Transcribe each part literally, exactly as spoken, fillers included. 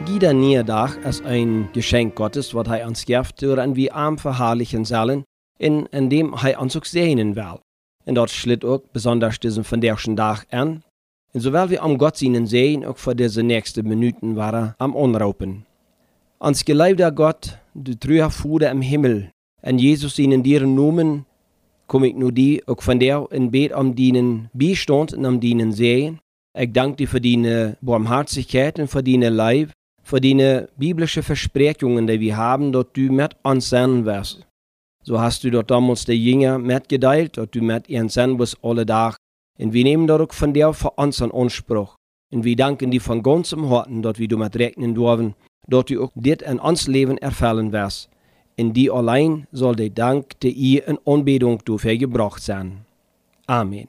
Jeder Niederdag ist ein Geschenk Gottes, was er uns gibt, und wir arm verherrlichen sollen, in, in dem er uns auch segnen will. Und dort schlitt auch besonders diesen von derschen Tag an. Und so weil wir am Gott seinen sehen, auch für diese nächsten Minuten war er am Unraupen. Ans geliebter Gott, du treuer Vater im Himmel, und Jesus in deren Namen, komme ich nur die, auch von der in Bett am dienen Beistand und am dienen sehen. Ich danke dir für deine Barmherzigkeit und für deine Leib, für deine biblische Versprechungen, die wir haben, dass du mit uns sein wirst. So hast du dort damals die Jünger mitgeteilt, dass du mit ihren sein wirst alle Tag. Und wir nehmen dort auch von dir für uns in Anspruch. Und wir danken dir von ganzem Herzen, dass wir damit rechnen dürfen, dass du auch dit in uns Leben erfüllen wirst. In die allein soll der Dank, der ihr in Anbetung dafür gebracht sein. Amen.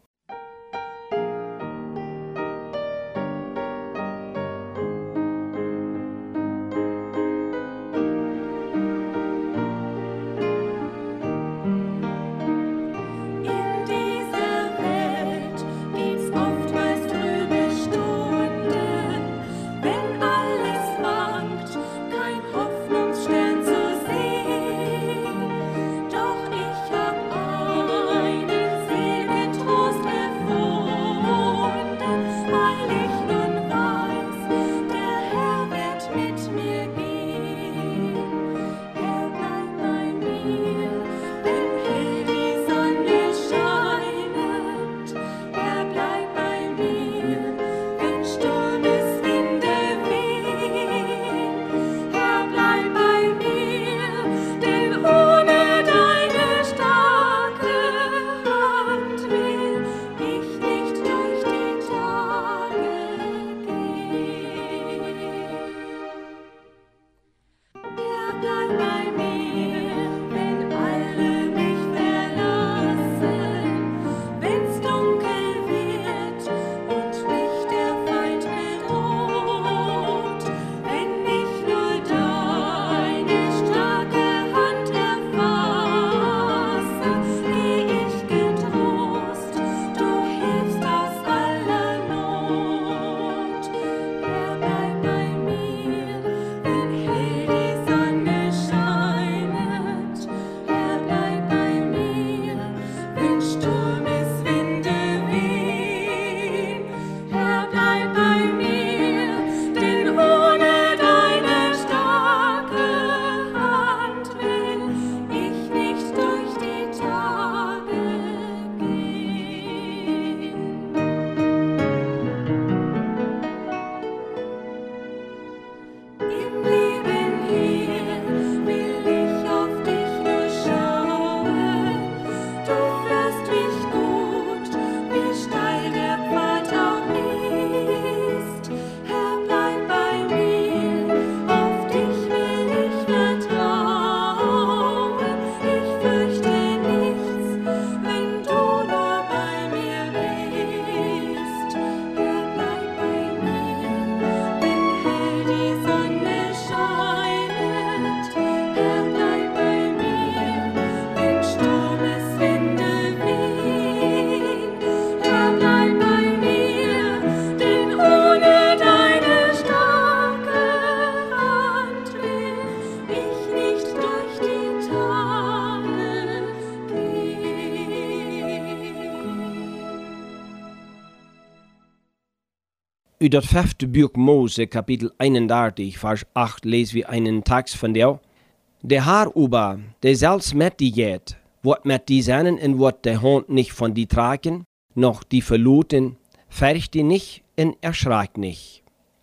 Uit dat vijfde boek Mose, kapitel eenendertig, vers acht, lezen we einen Text von der. Der Herr aber, der selbst mit die geht, wird mit die seinen und wird der Hand nicht von die tragen, noch die verloten, färcht die nicht und erschreckt nicht.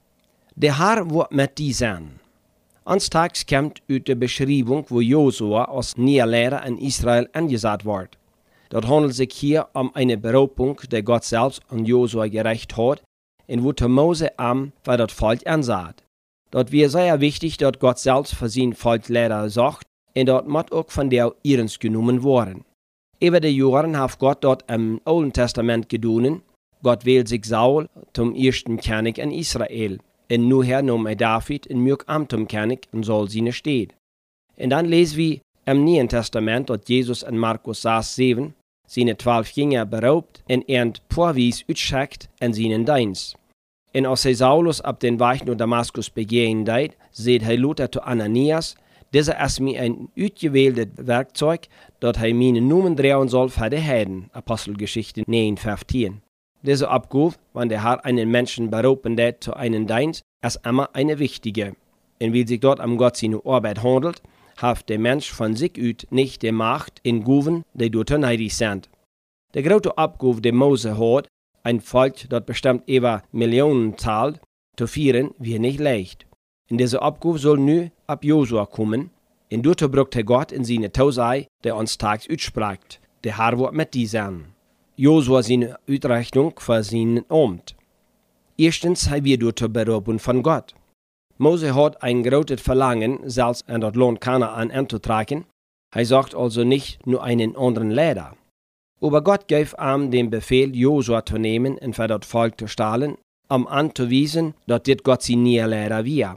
Der Herr wird mit die sein. Ans Text kommt uit der Beschreibung, wo Josua als Niederlehrer in Israel angesagt wird. Dort handelt sich hier um eine Berufung, der Gott selbst an Josua gerecht hat, und wo Mose am für das Volk ansagt. Dort wäre sehr wichtig, dass Gott selbst für sein Volk Lehrer sagt, und dort muss auch von der ihrens genommen worden. Über die Jahren hat Gott dort im Alten Testament gedonen. Gott wählt sich Saul zum ersten König in Israel. Und nachher nahm er David und mirk am zum König und soll seine steht. Und dann lesen wir im Neuen Testament, dass Jesus in Markus sechs, sieben seine zwölf Jünger beraubt und er vorwies utschickt in seinen Dienst. En als hij Saulus op den Weg naar Damaskus begehen deed, zeide hij Luther zu Ananias, deze is mij een uitgewähltes werkzeug, dat hij mijn noemen draaien zal voor de Heiden. Apostelgeschichte negen, vijftien. Diese Abgabe, wenn der Herr einen Menschen berufen hat zu einem Dienst, ist immer eine wichtige. Und weil sich dort am Gott seine Arbeit handelt, hat der Mensch von sich aus nicht die Macht in Gaben, die dort neidig sind. Die große Abgabe, die Mose hat, ein Volk, das bestimmt über Millionen zahlt, zu führen, wie nicht leicht. In diese Abgabe soll nu ab Josua kommen, und dort brauchte Gott in seine Tausei, der uns tags ausspricht. Der Herr wird mit die sein. Josua seine Uitrechnung für seinen Amt. Erstens haben wir dort berufen von Gott. Mose hat ein großes Verlangen, selbst in das Land Kanaan anzutragen. Er sagt also nicht nur einen anderen Lehrer. Aber Gott gab ihm den Befehl, Josua zu nehmen und für das Volk zu stahlen, um anzuweisen, dass dit Gott sein neuer Lehrer war.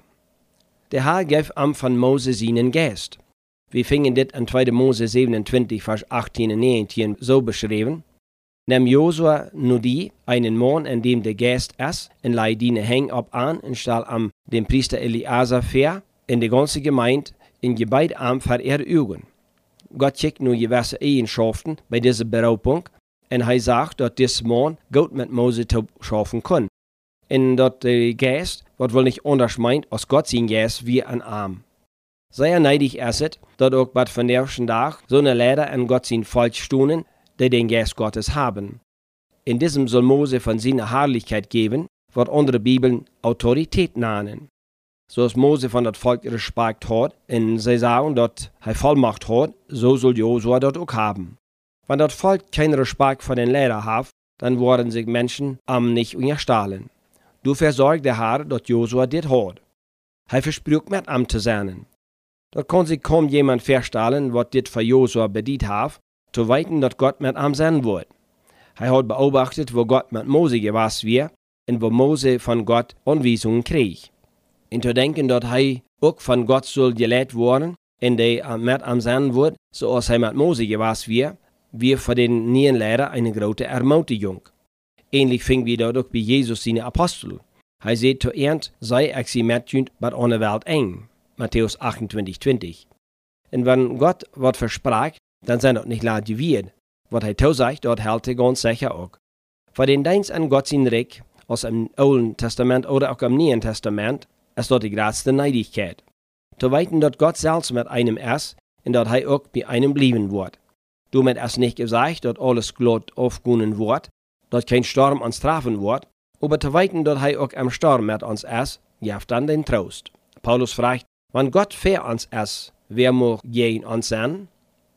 Der Herr gab ihm von Mose seinen Geist. Wir finden dit in zweiter Mose siebenundzwanzig, Vers achtzehn und neunzehn so beschrieben. Nimm Josua nu die, einen Mann, in dem der Geist ist, und leih die Häng ab an und stell am dem Priester Eliasar vor, in die ganze Gemeinde, in Gebet am vor ihre Augen. Gott checkt nu gewisse Eigenschaften bei dieser Berufung, und er sagt, dass dieser Mann gut mit Mose zu schaffen kann. Und dass der Geist, was wohl nicht anders meint, als Gott sein Geist wie ein Arm. Sehr neidig ist es, dass auch bei von der ersten Tag so eine Lehrer an Gott sein Volk stunden, die den Geist Gottes haben. In diesem soll Mose von seiner Herrlichkeit geben, was andere Bibeln Autorität nennen. So als Mose von das Volk Respekt hat, und sie sagen, dass er Vollmacht hat, so soll Josua das auch haben. Wenn das Volk keinen Respekt vor den Lehrer hat, dann werden sich Menschen am nicht unterstellen. Dafür sorgt der Herr, dass Josua das hat. Er verspricht mit ihm zu sein. Da kann sich kaum jemand feststellen, was das für Josua bedient hat, zu weiten, dass Gott mit ihm sein wird. Er hat beobachtet, wo Gott mit Mose gewesen war und wo Mose von Gott Anweisungen krieg. Und zu denken, dass er auch von Gott soll gelehrt werden und er mit ihm sein wird, so als er mit Mose gewesen war, wir für den neuen Lehrer eine große Ermutigung. Ähnlich fing wir dort auch bei Jesus seine Apostel. Er sagt zuerst, sei ich sie mitjünd bei einer Welt eng. Matthäus achtundzwanzig, zwanzig. Und wenn Gott was versprach, dann sind das nicht laut gewährt. Was er zusagt, dort hält er ganz sicher auch. Für den Dienst an Gott sein Reich, aus dem Alten Testament oder auch im Neuen Testament, ist dort die größte Neidigkeit. Zu weiten, dass Gott selbst mit einem ist und dass er auch bei einem bleiben wird. Damit ist nicht gesagt, dass alles glatt aufgehen wird, dass kein Sturm uns treffen wird, aber zu weiten, dass er auch am Sturm mit uns ist, gibt dann den Trost. Paulus fragt, wenn Gott für uns ist, wer mag gegen uns sein?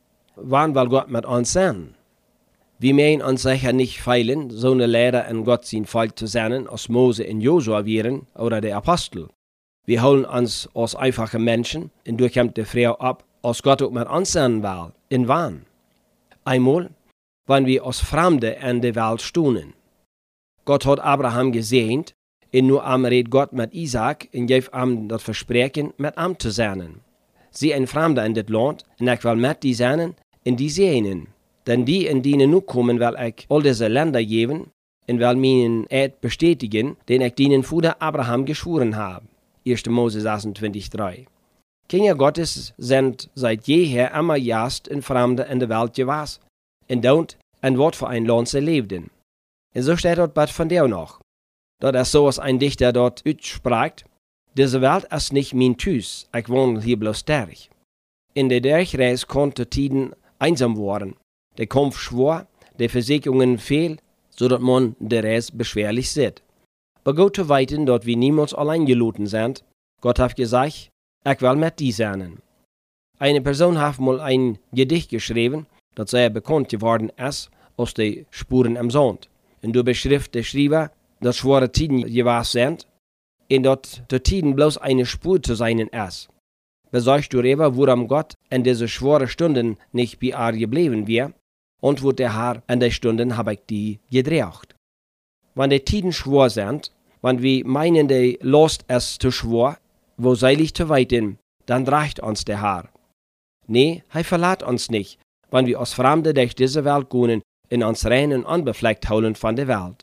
Wann will Gott mit uns sein? Wir mögen uns sicher nicht feilen, so eine Lehrer in Gott sein Volk zu sein, als Mose und Josua wären oder der Apostel. Wir holen uns als einfache Menschen und durchkommt die Frau ab, als Gott auch mit uns sein will. In wann? Einmal, wenn wir als Fremde in der Welt stehen. Gott hat Abraham gesehnt, und nur am redet Gott mit Isaac und gibt ihm das Versprechen, mit ihm zu sein. Sie ein Fremder in das Land, und ich will mit die sein, in die sehen. Denn die, in denen nu kommen, will ich all diese Länder geben, und will meinen Eid bestätigen, den ich denen Vater Abraham geschworen habe. erster Mose sechsundzwanzig, drei. Kinder Gottes sind seit jeher immer erst in Fremde in der Welt gewesen, und dort ein Wort für ein Land sie lebten. Und so steht dort bald von der noch. Dort ist so, als ein Dichter dort ausspricht, diese Welt ist nicht mein Tüß, ich wohne hier bloß derch. In der Durchreise konnte Tiden einsam worden, der Kampf schwor, der Versicherungen fehl, so dass man der Reise beschwerlich sieht. Aber Gott zu weiten, dort wir niemals allein gelassen sind, Gott hat gesagt, ich will mit dir sein. Eine Person hat mal ein Gedicht geschrieben, das sehr bekannt geworden ist, aus den Spuren am Sand. Und du beschrift der Schreiber, dass schwere Tiden gewesen sind, und dass die Tiden bloß eine Spur zu sein ist. Besorgst du darüber, worum Gott in diese schweren Stunden nicht bei ihr geblieben wäre, und wo der Herr in den Stunden habe ich die gedreht. Wenn die Tiden schwor sind, wenn wir meinen, die Lust ist zu schwor, wo seilig zu weiten, dann reicht uns der Herr. Nee, er verlässt uns nicht, wenn wir als Fremde durch diese Welt gehen, in uns rein und unbefleckt holen von der Welt.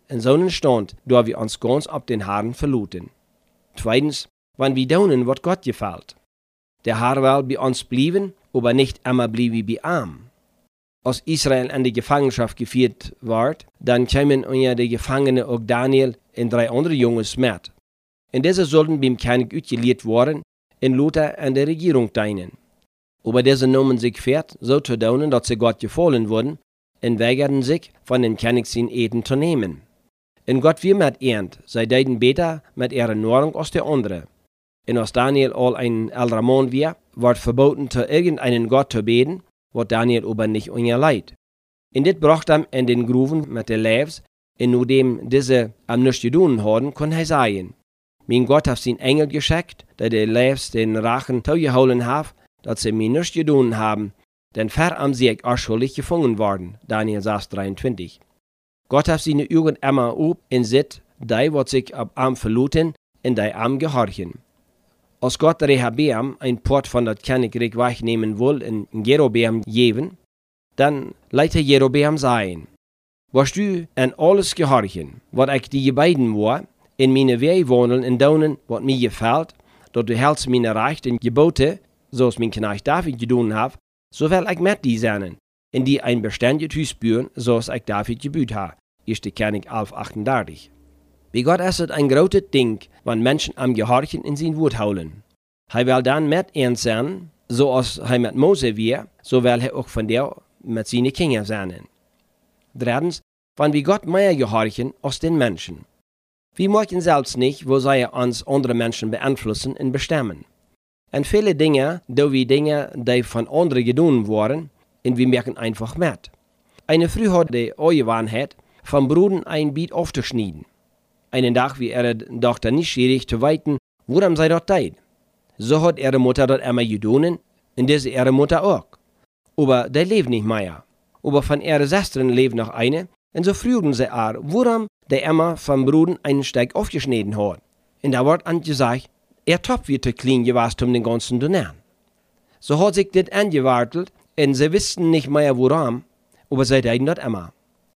in so einen Stand, da wir uns ganz ab den Haaren verluten. Zweitens, wann wir tun, was Gott gefällt. Der Herr will bei uns bleiben, aber nicht immer bleiben bei ihm. Als Israel in die Gefangenschaft geführt wird, dann kamen unter die Gefangenen auch Daniel und drei andere Jungs mit. Und diese sollten beim König ausgelehrt worden, in Luther an der Regierung dienen. Aber diese nahmen sich fährt, so zu tun, dass sie Gott gefallen wurden, und weigerten sich, von dem König sein Eten zu nehmen. Und Gott wir mit ernt, sei deiden besser mit ihrer Nahrung als der andere. Und als Daniel all ein älterer Mann war, ward verboten, zu irgendeinen Gott zu beten, was Daniel aber nicht unerleid. Und dit bracht ihm in den Gruven mit den Leibs, und nachdem diese am nichts getan haben, kon er sagen, mein Gott hat sein Engel geschickt, der die Leibs den Rachen zugeholen hat, dass sie mir nichts getan haben, denn ver am Sieg auch schuldig gefangen worden. Daniel sechs dreiundzwanzig. Gott hat seine Augen immer ob und sieht, die, was sich ab am verluten, in die am gehorchen. Als Gott Rehabeam ein Port von das Königreich wegnehmen will und Jerobeam geben, dann leite Jerobeam sein. Was du an alles gehorchen, was ich die beiden war, in meine Wege wandeln und tun, was mir gefällt, dass du hältst meine Rechte und Gebote, so es mein Knecht David getan hat, so will ich mit die sein, in die ein beständiges Hus bauen, so es ich David gebüht habe. erster König elf achtunddreißig. Bei Gott ist es ein großes Ding, wenn Menschen am Gehorchen in sein Wort holen. Er will dann mit ihnen sein, so als er mit Mose war, so will er auch von der mit seinen Kindern sein. Drittens, wenn wir Gott mehr gehorchen als den Menschen. Wir möchten selbst nicht, wo sie uns andere Menschen beeinflussen und bestimmen. Und viele Dinge, da wir Dinge, die von anderen getan wurden, und wir merken einfach mit. Eine Frau hat die Angewohnheit, vom Bruden ein Biet aufzuschneiden. Einen Tag wie ihre Tochter neugierig zu weiten, worum sie dort teilt. So hat ihre Mutter das immer getan, und diese ihre Mutter auch. Aber die lebt nicht mehr. Aber von ihren Schwestern lebt noch eine, und so frühen sie ihr, worum der immer vom Bruden einen Steig aufgeschnitten hat. Und da wird angesagt, er top wird zu klein gewesen, um den ganzen zu nehmen. So hat sich das angewartet, und sie wussten nicht mehr worum, aber sie taten das immer.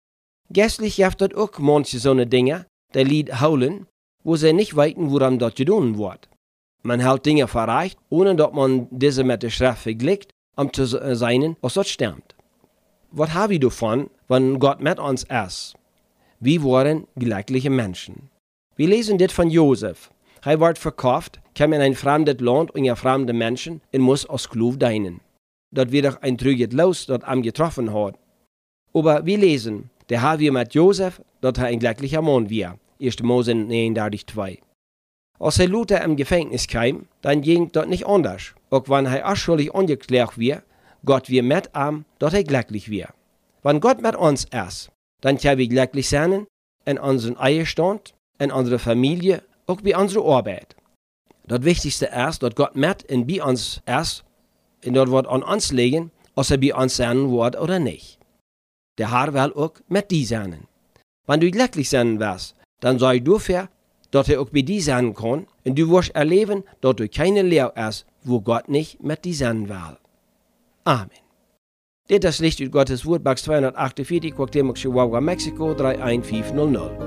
Gestlich gibt es auch manche so Dinge, die Lied holen, wo sie nicht weiten, worum das getan wird. Man hält Dinge verreicht, ohne dass man diese mit der Schrift vergleicht, um zu sein, was dort stimmt. Was haben wir davon, wenn Gott mit uns ist? Wir waren glückliche Menschen. Wir lesen das von Josef. Er wird verkauft, kam in ein fremdes Land unter fremde Menschen und muss als Sklav dienen. Dort wird auch ein trüges Los, das am getroffen hat. Aber wir lesen, der haben wir mit Josef, dass er ein glücklicher Mann war. erster Mose neununddreißig zwei. Als er Luther im Gefängnis kam, dann ging das nicht anders. Auch wenn er schuldig angeklärt war, Gott wir mit ihm, dass er glücklich war. Wenn Gott mit uns ist, dann können wir glücklich sein in unserem Ehestand, in unserer Familie, auch bei unserer Arbeit. Das Wichtigste ist, dass Gott mit und bei uns ist, und das wird an uns liegen, ob er bei uns sein wird oder nicht. Der Herr will auch mit dir sein. Wenn du glücklich sein wirst, dann sei dafür, dass er auch bei dir sein kann, und du wirst erleben, dass du keine Lehre ist, wo Gott nicht mit dir sein will. Amen. Dit is Licht uit Gottes Woord, Box tweehonderdachtenzveertig, Cuauhtémoc, Chihuahua, Mexico drei eins fünf null null.